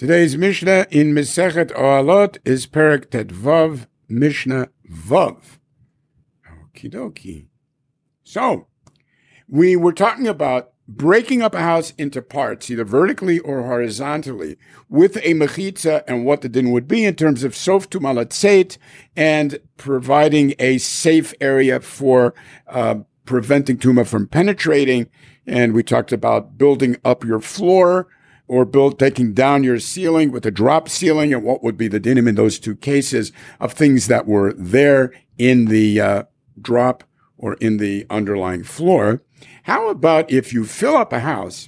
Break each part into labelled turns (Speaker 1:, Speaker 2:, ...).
Speaker 1: Today's Mishnah in Masechet Ohalot is Perek Tetvav, Mishnah Vav. Okie dokie. So, we were talking about breaking up a house into parts, either vertically or horizontally, with a mechitza and what the din would be in terms of sof tuma latzeit and providing a safe area for preventing tuma from penetrating. And we talked about building up your floor or taking down your ceiling with a drop ceiling, and what would be the dinim in those two cases of things that were there in the drop or in the underlying floor. How about if you fill up a house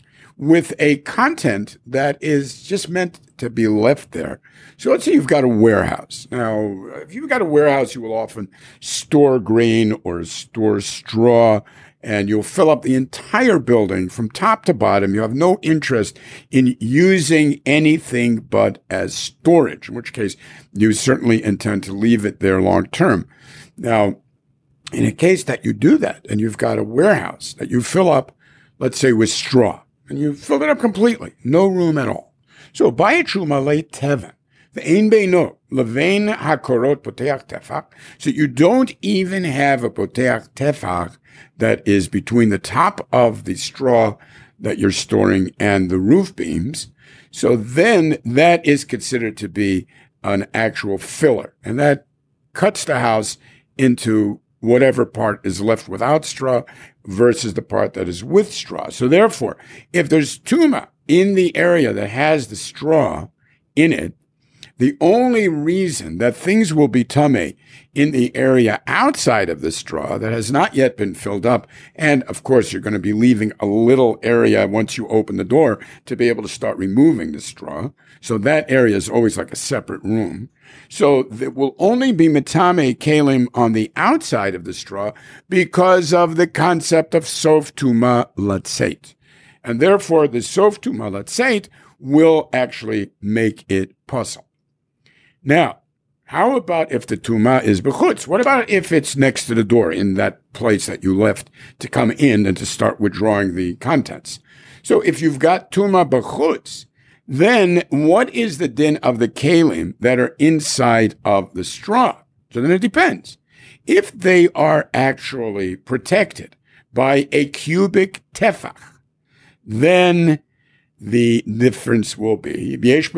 Speaker 1: with a content that is just meant to be left there? So let's say you've got a warehouse. Now, if you've got a warehouse, you will often store grain or store straw, and you'll fill up the entire building from top to bottom. You have no interest in using anything but as storage, in which case you certainly intend to leave it there long term. Now, in a case that you do that, and you've got a warehouse that you fill up, let's say with straw, and you fill it up completely, no room at all. So, bayit truma le teven, ve'ein beino levein hakorot poteach tefach. So you don't even have a poteach tefach that is between the top of the straw that you're storing and the roof beams. So then that is considered to be an actual filler, and that cuts the house into whatever part is left without straw versus the part that is with straw. So therefore, if there's tuma in the area that has the straw in it, the only reason that things will be tameh in the area outside of the straw that has not yet been filled up, and of course you're going to be leaving a little area once you open the door to be able to start removing the straw. So that area is always like a separate room. So there will only be metame kalim on the outside of the straw because of the concept of sof tuma latzeit. And therefore the sof tuma latzeit will actually make it puzzle. Now, how about if the tuma is bechutz? What about if it's next to the door in that place that you left to come in and to start withdrawing the contents? So if you've got tuma bechutz, then what is the din of the kalim that are inside of the straw? So then it depends. If they are actually protected by a cubic tefach, then the difference will be,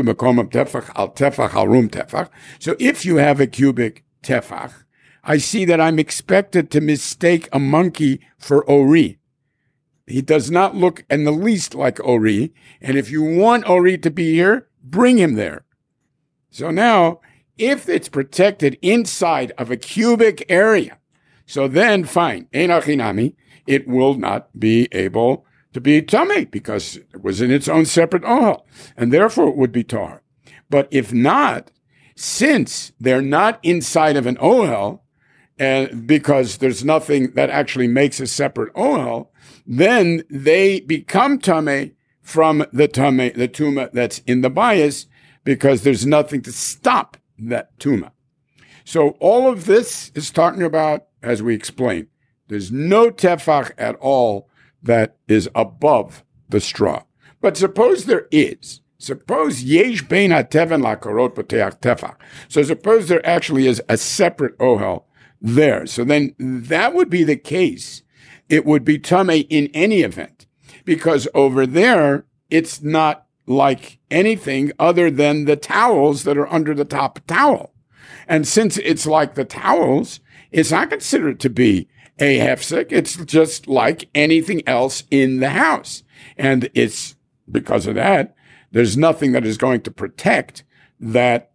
Speaker 1: so if you have a cubic tefach, I see that I'm expected to mistake a monkey for Ori. He does not look in the least like Ori, and if you want Ori to be here, bring him there. So now, if it's protected inside of a cubic area, so then fine, ein achinami, it will not be able to be tameh because it was in its own separate ohel, and therefore it would be tar. But if not, since they're not inside of an ohel, and because there's nothing that actually makes a separate ohel, then they become tameh from the tuma that's in the bias, because there's nothing to stop that tuma. So all of this is talking about, as we explained, there's no tefach at all that is above the straw. But suppose there is. Suppose yesh bein hateven lakorot poteach tefach. So suppose there actually is a separate ohel there. So then that would be the case. It would be tameh in any event, because over there it's not like anything other than the towels that are under the top towel. And since it's like the towels, it's not considered to be a hefsek. It's just like anything else in the house. And it's because of that, there's nothing that is going to protect that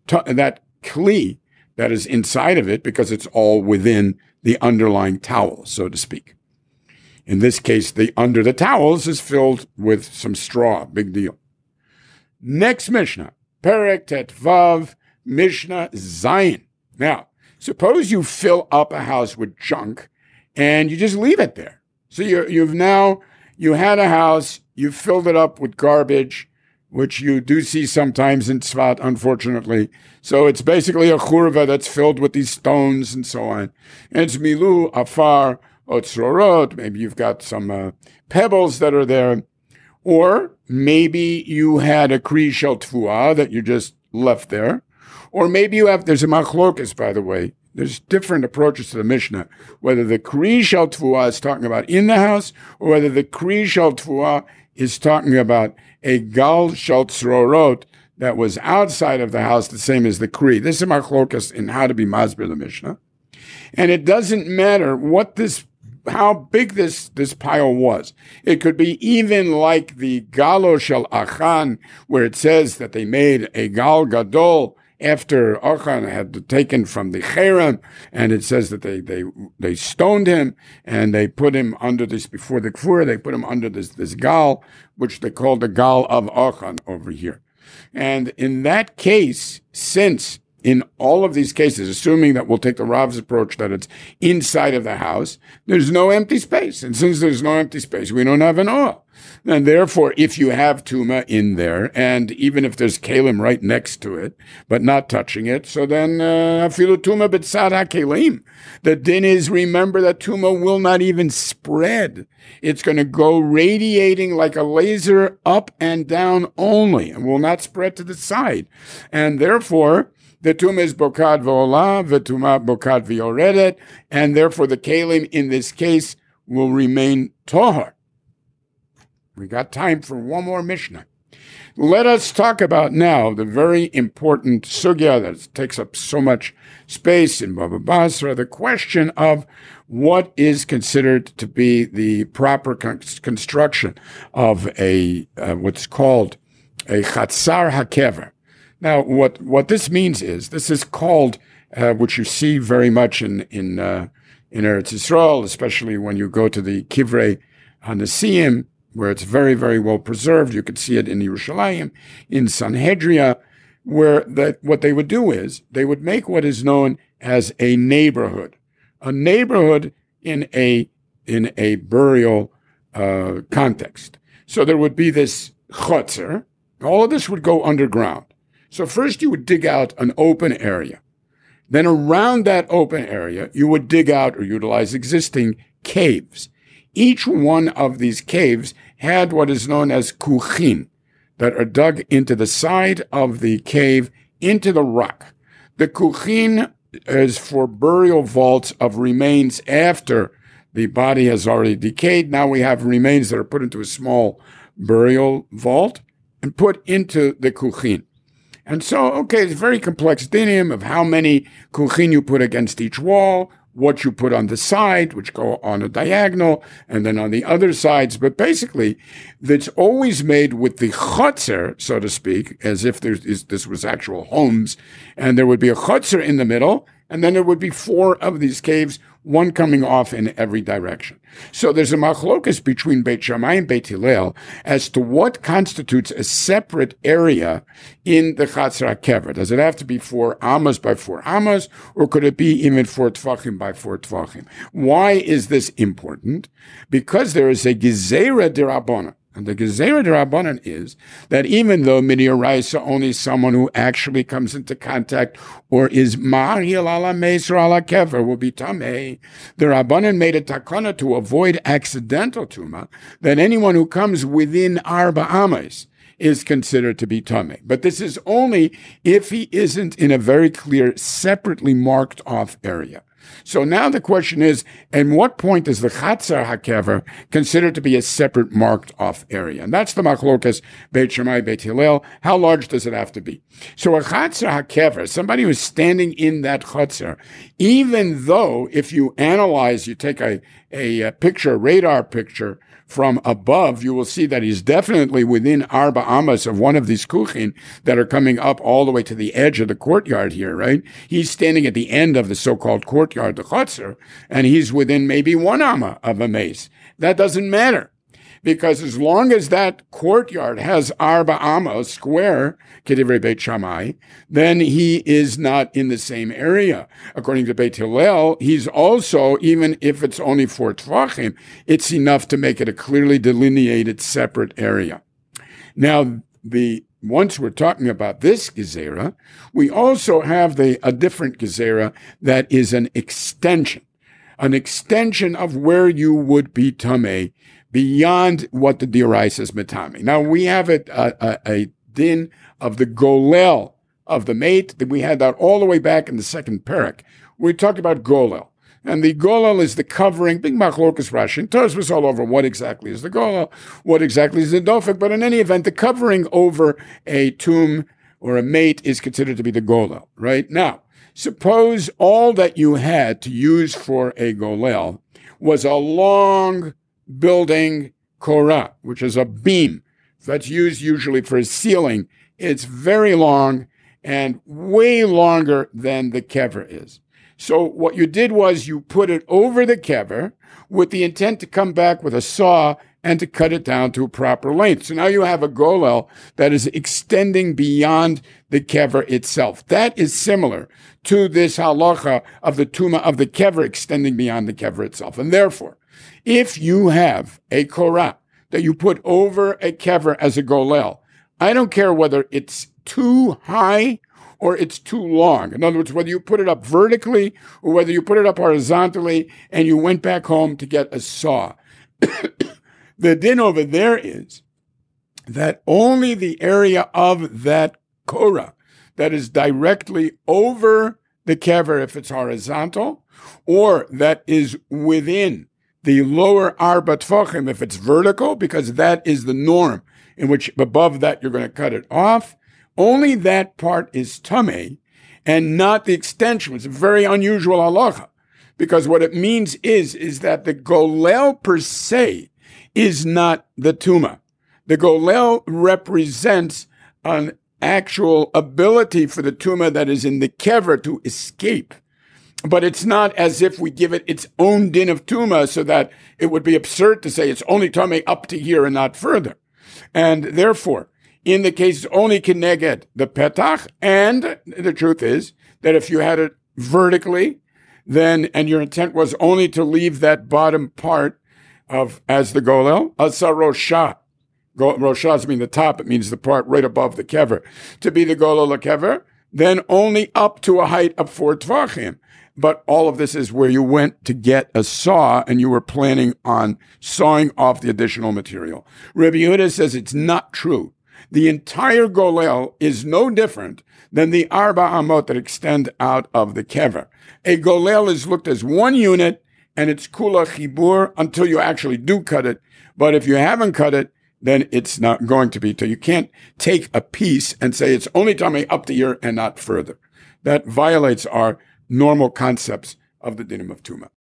Speaker 1: kli that is inside of it, because it's all within the underlying towel, so to speak. In this case, the under the towels is filled with some straw. Big deal. Next Mishnah, Perek Tetvav, Mishnah Zayin. Now, suppose you fill up a house with junk and you just leave it there. So you had a house, you filled it up with garbage, which you do see sometimes in Tzfat, unfortunately. So it's basically a churva that's filled with these stones and so on. And it's milu, afar, otzrorot, maybe you've got some pebbles that are there. Or maybe you had a Kri Shel Tfuah that you just left there. Or maybe there's a machlokas, by the way. There's different approaches to the Mishnah, whether the Kri Shel Tfuah is talking about in the house, or whether the Kri Shel Tfuah is talking about a Gal Shel Tzrorot that was outside of the house, the same as the Kri. This is machlokas in how to be masbir the Mishnah. And it doesn't matter how big this pile was. It could be even like the Galo Shel Achan, where it says that they made a Gal Gadol after Achan had taken from the Cherem, and it says that they stoned him, and they put him under this, before the Kfur, they put him under this Gal, which they call the Gal of Achan over here. And in that case, since in all of these cases, assuming that we'll take the Rav's approach that it's inside of the house, there's no empty space. And since there's no empty space, we don't have an oil. And therefore, if you have Tuma in there, and even if there's Kalim right next to it, but not touching it, so then, afilu Tuma b'tzad ha-Kalim. The din is, remember that Tuma will not even spread. It's going to go radiating like a laser up and down only, and will not spread to the side. And therefore, the Tuma is bokad v'olah, v'tuma bokad v'yoredet, and therefore the Kalim in this case will remain tohar. We got time for one more Mishnah. Let us talk about now the very important sugya that takes up so much space in Baba Basra, the question of what is considered to be the proper construction of what's called a chatzar hakever. Now, what this means is, this is called, which you see very much in Eretz Yisrael, especially when you go to the Kivrei HaNesiim, where it's very, very well preserved. You could see it in Yerushalayim, in Sanhedria, where what they would do is they would make what is known as a neighborhood in a burial context. So there would be this chotzer. All of this would go underground. So first you would dig out an open area. Then around that open area, you would dig out or utilize existing caves. Each one of these caves had what is known as kuchin that are dug into the side of the cave into the rock. The kuchin is for burial vaults of remains after the body has already decayed. Now we have remains that are put into a small burial vault and put into the kuchin. And so, okay, it's very complex dinim of how many kuchin you put against each wall, what you put on the side, which go on a diagonal, and then on the other sides. But basically, it's always made with the chotzer, so to speak, as if this was actual homes, and there would be a chotzer in the middle, and then there would be 4 of these caves, one coming off in every direction. So there's a machlokas between Beit Shammai and Beit Hillel as to what constitutes a separate area in the Chatzar HaKever. Does it have to be 4 amas by 4 amas, or could it be even 4 tvachim by 4 tvachim? Why is this important? Because there is a gezerah d'Rabbanan. And the Gezerah d'Rabbanan is that even though Midiraisa, only someone who actually comes into contact or is Ma'ahil ala Meisr ala Kever will be Tameh, the Rabbanan made a takana to avoid accidental Tuma, that anyone who comes within Arba Amas is considered to be Tameh. But this is only if he isn't in a very clear, separately marked off area. So now the question is, at what point is the Chatzar HaKever considered to be a separate marked off area? And that's the machlokas Beit Shammai, Beit Hillel. How large does it have to be? So a Chatzar HaKever, somebody who's standing in that Chatzar, even though if you analyze, you take a picture, a radar picture from above, you will see that he's definitely within Arba Amas of one of these kuchin that are coming up all the way to the edge of the courtyard here, right? He's standing at the end of the so-called courtyard, the Chotzer, and he's within maybe 1 amma of a mace. That doesn't matter, because as long as that courtyard has Arba Amma square, Kedivrei Beit Shammai, then he is not in the same area. According to Beit Hillel, he's also, even if it's only 4 tvachim, it's enough to make it a clearly delineated separate area. Now, once we're talking about this gezerah, we also have a different gezerah that is an extension of where you would be tameh beyond what the dioraisa is metame. Now we have a din of the golel of the mate. We had that all the way back in the second parak. We talked about golel. And the golel is the covering, big machlokas Rashi, and Toros was all over what exactly is the golel, what exactly is the dofek, but in any event, the covering over a tomb or a mate is considered to be the golel, right? Now, suppose all that you had to use for a golel was a long building korah, which is a beam that's used usually for a ceiling. It's very long and way longer than the kever is. So what you did was you put it over the kever with the intent to come back with a saw and to cut it down to a proper length. So now you have a golel that is extending beyond the kever itself. That is similar to this halacha of the tuma of the kever extending beyond the kever itself. And therefore, if you have a korah that you put over a kever as a golel, I don't care whether it's too high or it's too long. In other words, whether you put it up vertically or whether you put it up horizontally and you went back home to get a saw. The din over there is that only the area of that korah that is directly over the kever, if it's horizontal, or that is within the lower arba tfachim, if it's vertical, because that is the norm, in which above that you're going to cut it off, only that part is tamei and not the extension. It's a very unusual halacha, because what it means is that the golel per se is not the tuma. The golel represents an actual ability for the tuma that is in the kever to escape. But it's not as if we give it its own din of tuma, so that it would be absurd to say it's only tamei up to here and not further. And therefore, in the case only keneged the petach, and the truth is that if you had it vertically, then, and your intent was only to leave that bottom part of, as the golel, asa rosha. Rosha doesn't mean the top, it means the part right above the kever. To be the golel kever, then only up to a height of 4 tvachim. But all of this is where you went to get a saw and you were planning on sawing off the additional material. Rabbi Yehuda says it's not true. The entire golel is no different than the arba amot that extend out of the kever. A golel is looked as one unit and it's kula chibur until you actually do cut it. But if you haven't cut it, then it's not going to be. So you can't take a piece and say it's only tamei up to here and not further. That violates our normal concepts of the dinim of Tuma.